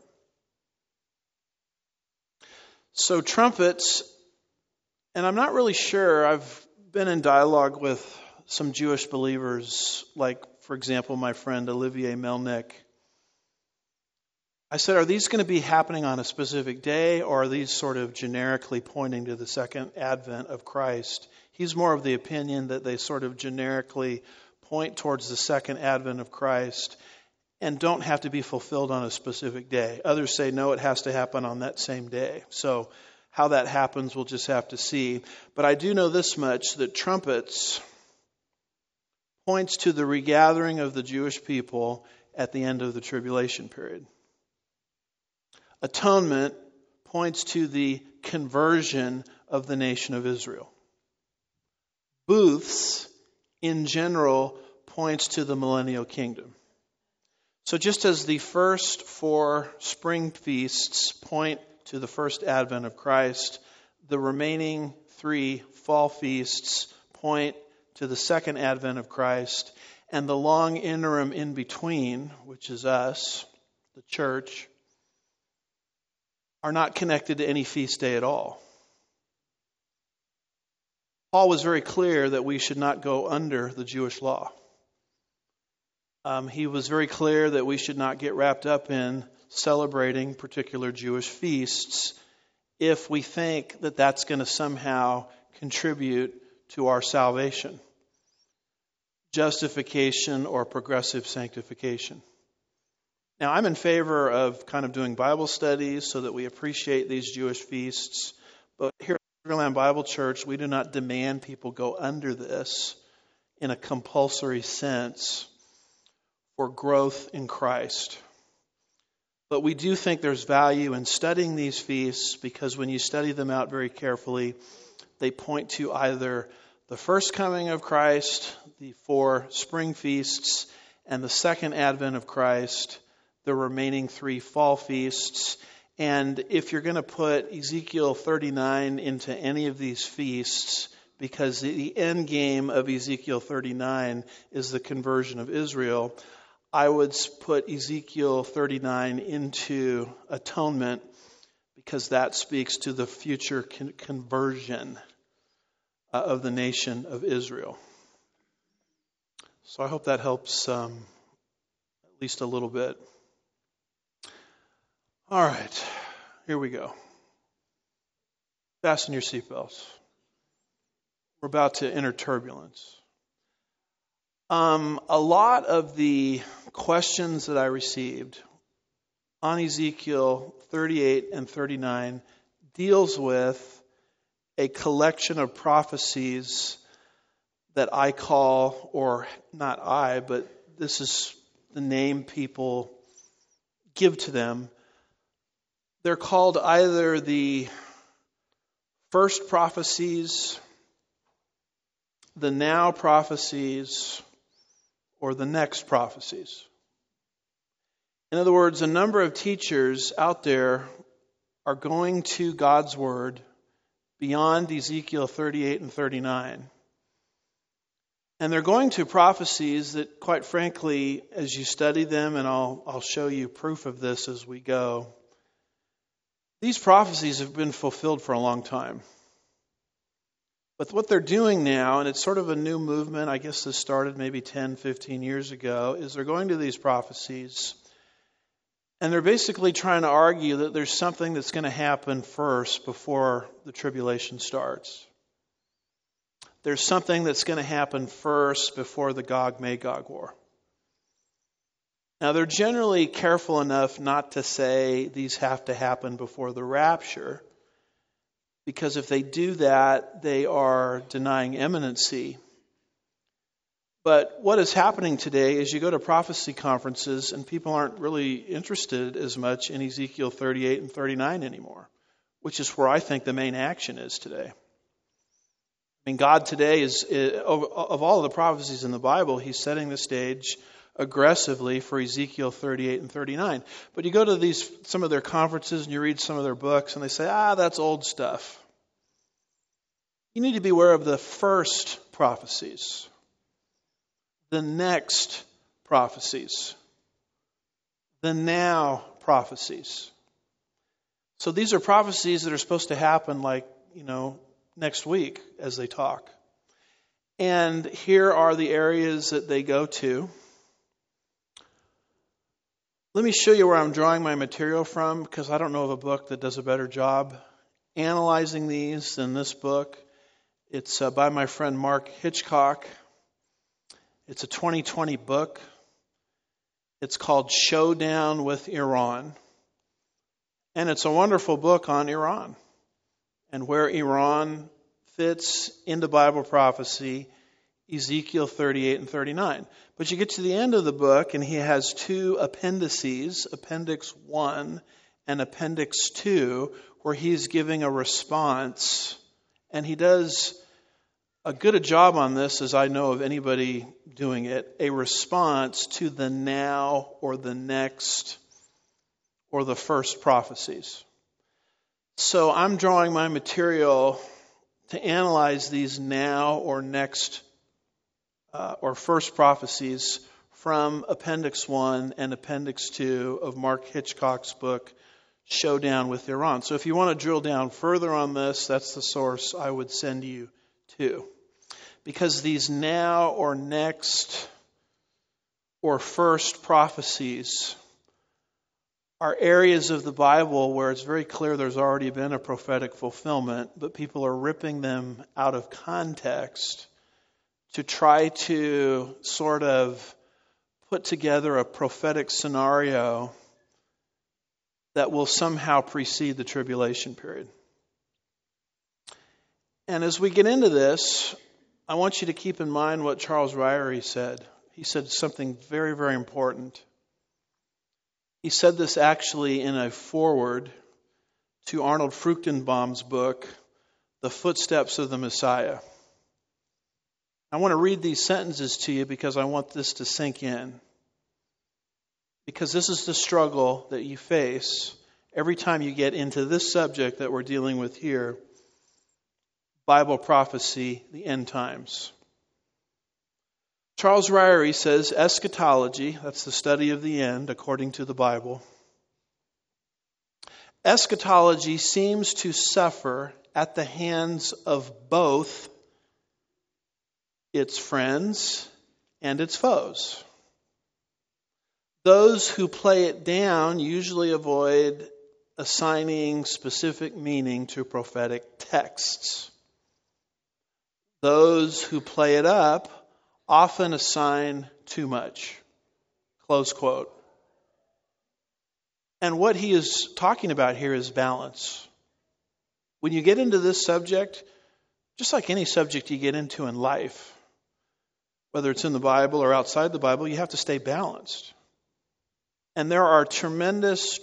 So trumpets, and I'm not really sure, I've been in dialogue with some Jewish believers, like, for example, my friend Olivier Melnick. I said, are these going to be happening on a specific day, or are these sort of generically pointing to the second advent of Christ? He's more of the opinion that they sort of generically point towards the second advent of Christ and don't have to be fulfilled on a specific day. Others say, no, it has to happen on that same day. So how that happens, we'll just have to see. But I do know this much, that trumpets points to the regathering of the Jewish people at the end of the tribulation period. Atonement points to the conversion of the nation of Israel. Booths, in general, points to the millennial kingdom. So just as the first 4 spring feasts point to the first advent of Christ, the remaining 3 fall feasts point to the second advent of Christ, and the long interim in between, which is us, the church, are not connected to any feast day at all. Paul was very clear that we should not go under the Jewish law. He was very clear that we should not get wrapped up in celebrating particular Jewish feasts if we think that that's going to somehow contribute to our salvation, justification, or progressive sanctification. Now, I'm in favor of kind of doing Bible studies so that we appreciate these Jewish feasts, but here at Sugarland Bible Church, we do not demand people go under this in a compulsory sense for growth in Christ. But we do think there's value in studying these feasts, because when you study them out very carefully, they point to either the first coming of Christ, the 4 spring feasts, and the second advent of Christ, the remaining 3 fall feasts. And if you're going to put Ezekiel 39 into any of these feasts, because the end game of Ezekiel 39 is the conversion of Israel, I would put Ezekiel 39 into atonement, because that speaks to the future conversion of the nation of Israel. So I hope that helps at least a little bit. All right, here we go. Fasten your seatbelts. We're about to enter turbulence. A lot of the questions that I received on Ezekiel 38 and 39 deals with a collection of prophecies that I call, or not I, but this is the name people give to them. They're called either the first prophecies, the now prophecies, or the next prophecies. In other words, a number of teachers out there are going to God's Word beyond Ezekiel 38 and 39. And they're going to prophecies that, quite frankly, as you study them, and I'll show you proof of this as we go, these prophecies have been fulfilled for a long time. But what they're doing now, and it's sort of a new movement, I guess this started maybe 10, 15 years ago, is they're going to these prophecies And they're basically trying to argue that there's something that's going to happen first before the tribulation starts. There's something that's going to happen first before the Gog-Magog war. Now, they're generally careful enough not to say these have to happen before the rapture, because if they do that, they are denying imminency. But what is happening today is you go to prophecy conferences and people aren't really interested as much in Ezekiel 38 and 39 anymore, which is where I think the main action is today. I mean, God today is, of all of the prophecies in the Bible, He's setting the stage aggressively for Ezekiel 38 and 39. But you go to some of their conferences and you read some of their books and they say, that's old stuff. You need to be aware of the first prophecies, the next prophecies, the now prophecies. So these are prophecies that are supposed to happen next week as they talk. And here are the areas that they go to. Let me show you where I'm drawing my material from, because I don't know of a book that does a better job analyzing these than this book. It's by my friend Mark Hitchcock. It's a 2020 book. It's called Showdown with Iran. And it's a wonderful book on Iran and where Iran fits into Bible prophecy, Ezekiel 38 and 39. But you get to the end of the book and he has two appendices, Appendix 1 and Appendix 2, where he's giving a response. And he does as good a job on this as I know of anybody doing it, a response to the now or the next or the first prophecies. So I'm drawing my material to analyze these now or next or first prophecies from Appendix 1 and Appendix 2 of Mark Hitchcock's book, Showdown with Iran. So if you want to drill down further on this, that's the source I would send you to. Because these now or next or first prophecies are areas of the Bible where it's very clear there's already been a prophetic fulfillment, but people are ripping them out of context to try to sort of put together a prophetic scenario that will somehow precede the tribulation period. And as we get into this, I want you to keep in mind what Charles Ryrie said. He said something very, very important. He said this actually in a foreword to Arnold Fruchtenbaum's book, The Footsteps of the Messiah. I want to read these sentences to you because I want this to sink in. Because this is the struggle that you face every time you get into this subject that we're dealing with here, Bible prophecy, the end times. Charles Ryrie says, eschatology, that's the study of the end according to the Bible. Eschatology seems to suffer at the hands of both its friends and its foes. Those who play it down usually avoid assigning specific meaning to prophetic texts. Those who play it up often assign too much. Close quote. And what he is talking about here is balance. When you get into this subject, just like any subject you get into in life, whether it's in the Bible or outside the Bible, you have to stay balanced. And there are tremendous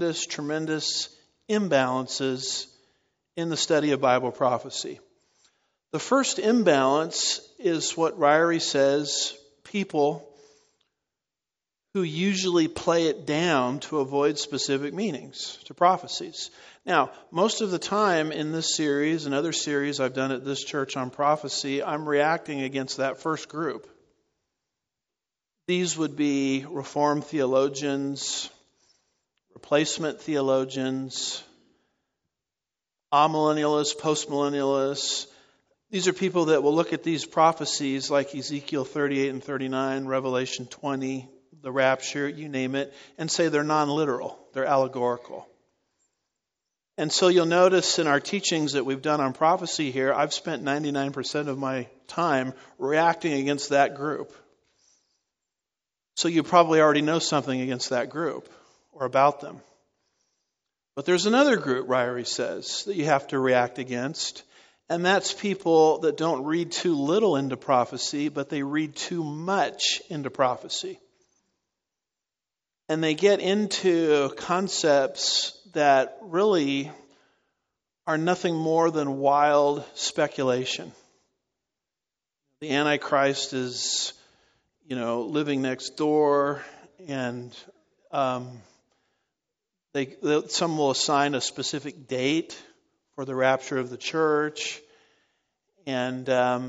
imbalances in the study of Bible prophecy. The first imbalance is what Ryrie says, people who usually play it down to avoid specific meanings to prophecies. Now, most of the time in this series and other series I've done at this church on prophecy, I'm reacting against that first group. These would be Reformed theologians, replacement theologians, amillennialists, postmillennialists. These are people that will look at these prophecies like Ezekiel 38 and 39, Revelation 20, the rapture, you name it, and say they're non-literal, they're allegorical. And so you'll notice in our teachings that we've done on prophecy here, I've spent 99% of my time reacting against that group. So you probably already know something against that group or about them. But there's another group, Ryrie says, that you have to react against. And that's people that don't read too little into prophecy, but they read too much into prophecy. And they get into concepts that really are nothing more than wild speculation. The Antichrist is, living next door, and some will assign a specific date for the rapture of the church, and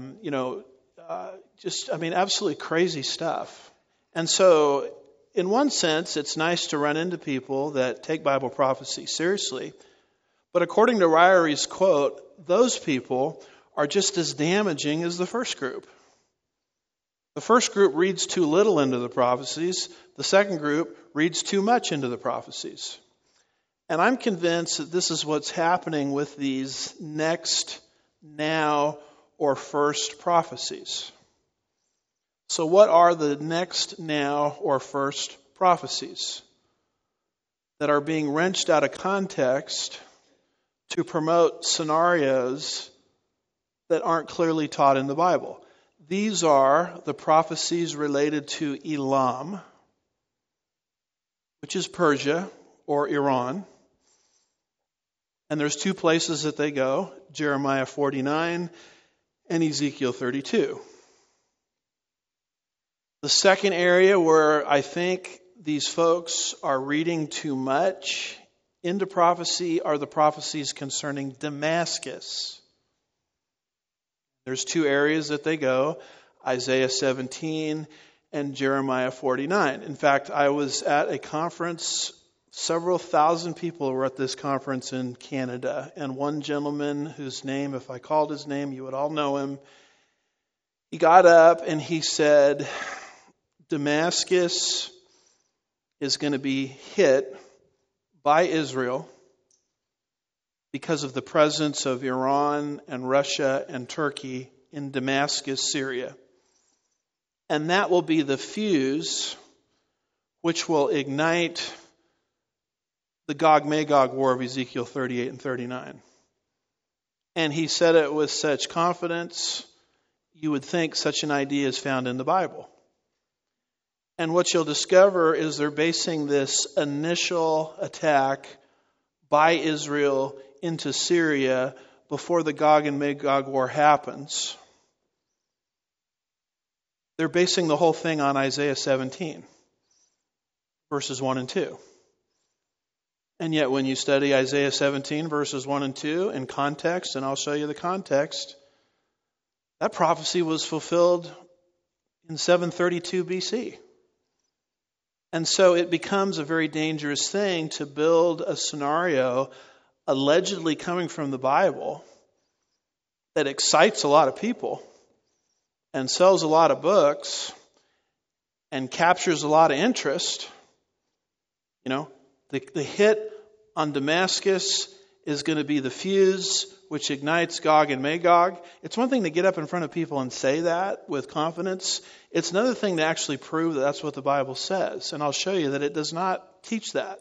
absolutely crazy stuff. And so, in one sense, it's nice to run into people that take Bible prophecy seriously. But according to Ryrie's quote, those people are just as damaging as the first group. The first group reads too little into the prophecies. The second group reads too much into the prophecies. And I'm convinced that this is what's happening with these next, now, or first prophecies. So what are the next, now, or first prophecies that are being wrenched out of context to promote scenarios that aren't clearly taught in the Bible? These are the prophecies related to Elam, which is Persia or Iran. And there's two places that they go, Jeremiah 49 and Ezekiel 32. The second area where I think these folks are reading too much into prophecy are the prophecies concerning Damascus. There's two areas that they go, Isaiah 17 and Jeremiah 49. In fact, I was at a conference, several thousand people were at this conference in Canada, and one gentleman whose name, if I called his name, you would all know him, he got up and he said, Damascus is going to be hit by Israel because of the presence of Iran and Russia and Turkey in Damascus, Syria. And that will be the fuse which will ignite the Gog-Magog war of Ezekiel 38 and 39. And he said it with such confidence, you would think such an idea is found in the Bible. And what you'll discover is they're basing this initial attack by Israel into Syria before the Gog and Magog war happens. They're basing the whole thing on Isaiah 17, verses 1 and 2. And yet when you study Isaiah 17, verses 1 and 2 in context, and I'll show you the context, that prophecy was fulfilled in 732 BC. And so it becomes a very dangerous thing to build a scenario allegedly coming from the Bible that excites a lot of people and sells a lot of books and captures a lot of interest. The hit on Damascus is going to be the fuse which ignites Gog and Magog. It's one thing to get up in front of people and say that with confidence. It's another thing to actually prove that that's what the Bible says. And I'll show you that it does not teach that.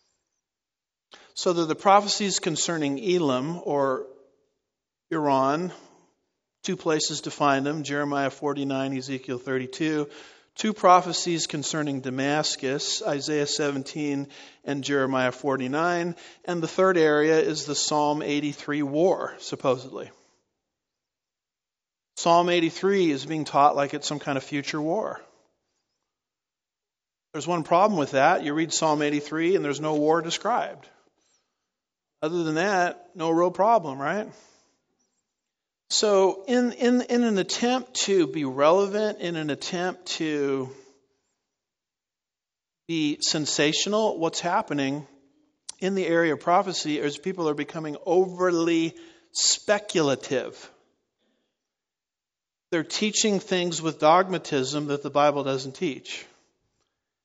So the prophecies concerning Elam or Iran, two places to find them, Jeremiah 49, Ezekiel 32. Two prophecies concerning Damascus, Isaiah 17 and Jeremiah 49. And the third area is the Psalm 83 war, supposedly. Psalm 83 is being taught like it's some kind of future war. There's one problem with that. You read Psalm 83 and there's no war described. Other than that, no real problem, right? So in an attempt to be relevant, in an attempt to be sensational, what's happening in the area of prophecy is people are becoming overly speculative. They're teaching things with dogmatism that the Bible doesn't teach.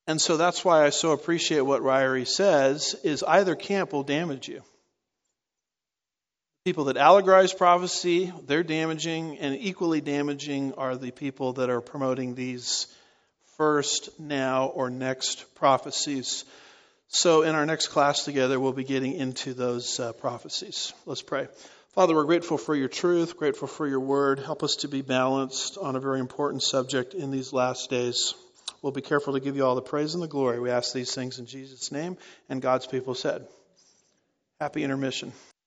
And so that's why I so appreciate what Ryrie says, is either camp will damage you. People that allegorize prophecy, they're damaging, and equally damaging are the people that are promoting these first, now, or next prophecies. So in our next class together, we'll be getting into those prophecies. Let's pray. Father, we're grateful for your truth, grateful for your word. Help us to be balanced on a very important subject in these last days. We'll be careful to give you all the praise and the glory. We ask these things in Jesus' name, and God's people said. Happy intermission.